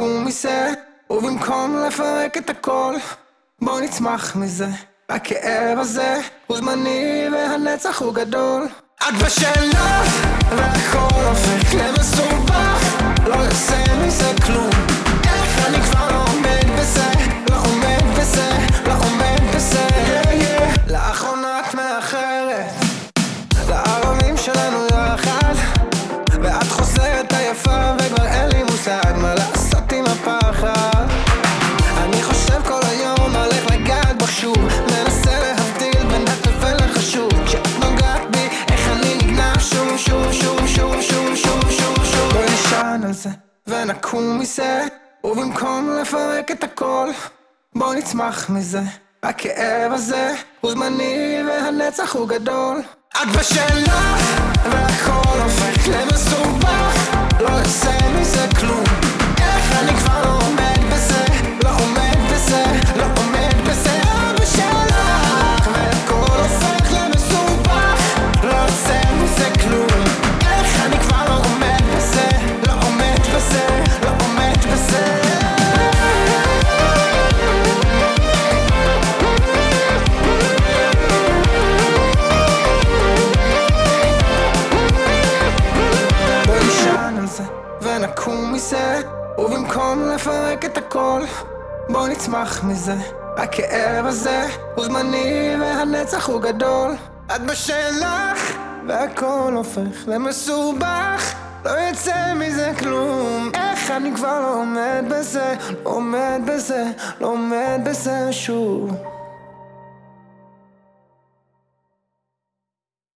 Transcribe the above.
ונקום מזה, ובמקום לפרק את הכל בוא נצמח מזה. הכאב הזה הוא זמני והנצח הוא גדול. את בשאלה והכל הופך למסובך, לא יוצא מזה כלום. איך אני כבר לא עומד בזה, לא עומד בזה, לא עומד בזה. לאחרונה את מאחרת לערבים שלנו יחד, ואת חוזרת עייפה וכבר אין לי מושג מה לעשות עם הפחד. אני חושב כל היום על איך לגעת בו שוב, מנסה להבדיל בין הטפל לחשוב. כשאת נוגעת בי איך אני נגנב שוב שוב שוב שוב שוב שוב שוב שוב. בוא נשען על זה ונקום מזה, ובמקום לפרק את הכל בוא נצמח מזה. הכאב הזה הוא זמני והנצח הוא גדול. את בשאלה והכל הופך למסובך, לא יוצא מזה כלום. איך אני כבר לא עומד בזה, לא עומד בזה, לא עומד בזה. את בשאלה והכל הופך למסובך, לא יוצא מזה כלום. איך אני כבר לא עומד בזה, לא עומד בזה, לא עומד בזה. ונקום מזה, ובמקום לפרק את הכל בוא נצמח מזה. הכאב הזה הוא זמני והנצח הוא גדול. את בשלך והכל הופך למסובך, לא יצא מזה כלום. איך אני כבר לא עומד בזה, לא עומד בזה, לא עומד בזה שוב.